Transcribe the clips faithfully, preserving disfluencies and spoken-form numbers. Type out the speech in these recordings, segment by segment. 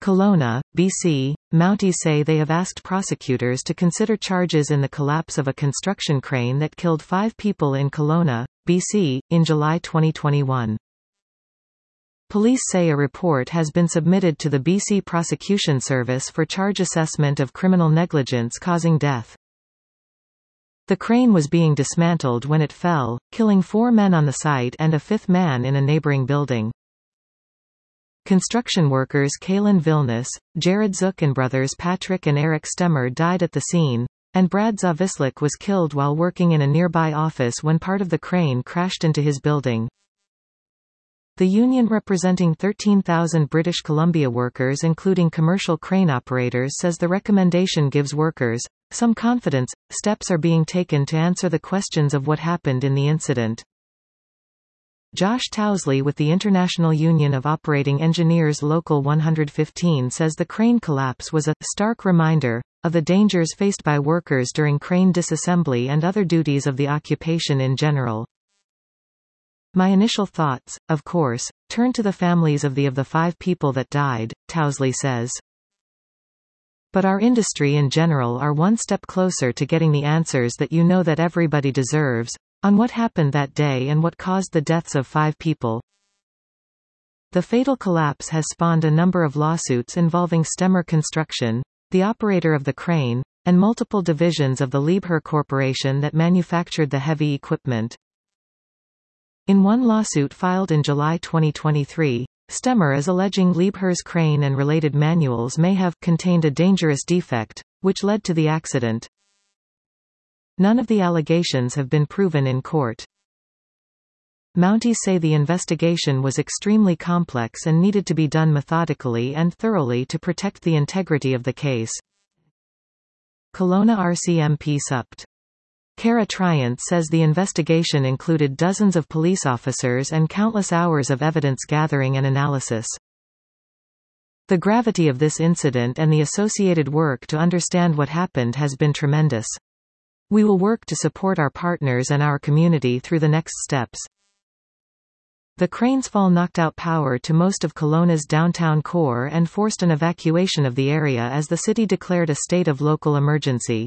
Kelowna, B C, Mounties say they have asked prosecutors to consider charges in the collapse of a construction crane that killed five people in Kelowna, B C, in July twenty twenty-one. Police say a report has been submitted to the B C Prosecution Service for charge assessment of criminal negligence causing death. The crane was being dismantled when it fell, killing four men on the site and a fifth man in a neighboring building. Construction workers Kaylin Vilnius, Jared Zook and brothers Patrick and Eric Stemmer died at the scene, and Brad Zavislik was killed while working in a nearby office when part of the crane crashed into his building. The union representing thirteen thousand British Columbia workers including commercial crane operators says the recommendation gives workers some confidence. Steps are being taken to answer the questions of what happened in the incident. Josh Towsley with the International Union of Operating Engineers Local one hundred fifteen says the crane collapse was a stark reminder of the dangers faced by workers during crane disassembly and other duties of the occupation in general. My initial thoughts, of course, turn to the families of the of the five people that died, Towsley says. But our industry in general are one step closer to getting the answers that you know that everybody deserves, on what happened that day and what caused the deaths of five people. The fatal collapse has spawned a number of lawsuits involving Stemmer Construction, the operator of the crane, and multiple divisions of the Liebherr Corporation that manufactured the heavy equipment. In one lawsuit filed in July twenty twenty-three, Stemmer is alleging Liebherr's crane and related manuals may have contained a dangerous defect, which led to the accident. None of the allegations have been proven in court. Mounties say the investigation was extremely complex and needed to be done methodically and thoroughly to protect the integrity of the case. Kelowna R C M P Supt. Cara Triant says the investigation included dozens of police officers and countless hours of evidence gathering and analysis. The gravity of this incident and the associated work to understand what happened has been tremendous. We will work to support our partners and our community through the next steps. The crane's fall knocked out power to most of Kelowna's downtown core and forced an evacuation of the area as the city declared a state of local emergency.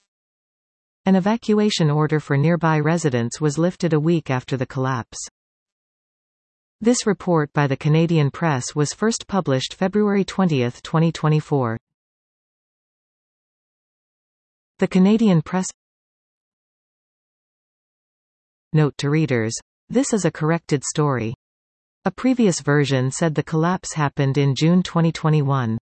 An evacuation order for nearby residents was lifted a week after the collapse. This report by the Canadian Press was first published February twentieth twenty twenty-four. The Canadian Press. Note to readers. This is a corrected story. A previous version said the collapse happened in June twenty twenty-one.